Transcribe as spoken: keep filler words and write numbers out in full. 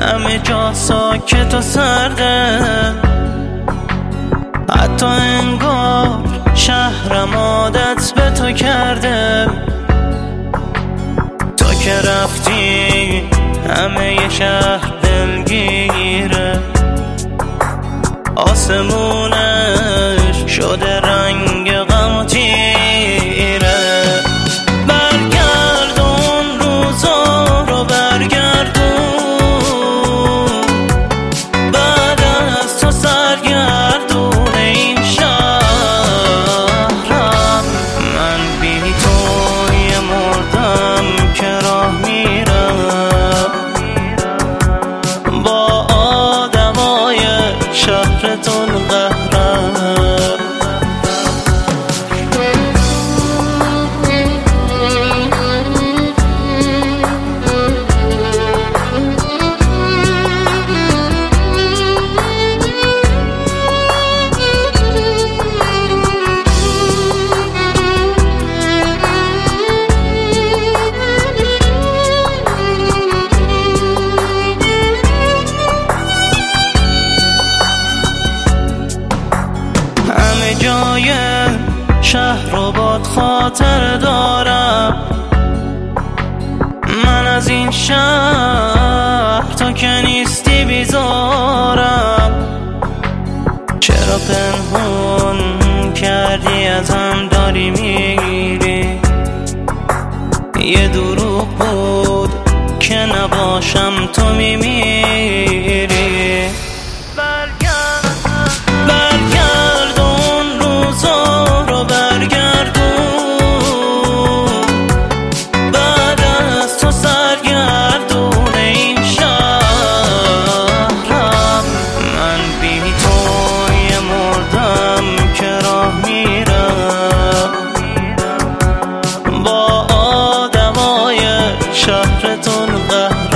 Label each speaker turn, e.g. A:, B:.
A: همه جا ساکت و سرده، حتی انگار شهرم عادت به تو کرده. تو که رفتی همه ی شهر دلگیره، آسمونش شده رنگ غم و تیره. برگردون روزا رو برگردون، بعد از تو سرگردون این شهرم. من بی توی مردم که راه میرم، با آدمای شهرتون قهرم. همه جای شهر رو باد خاطر دارم، من از این شهر تو که نیستی بیزارم. چرا پنهون کردی ازم داری میری؟ یه دروغ بود که نباشم تو میمیری. با آدمای شهرتون قهر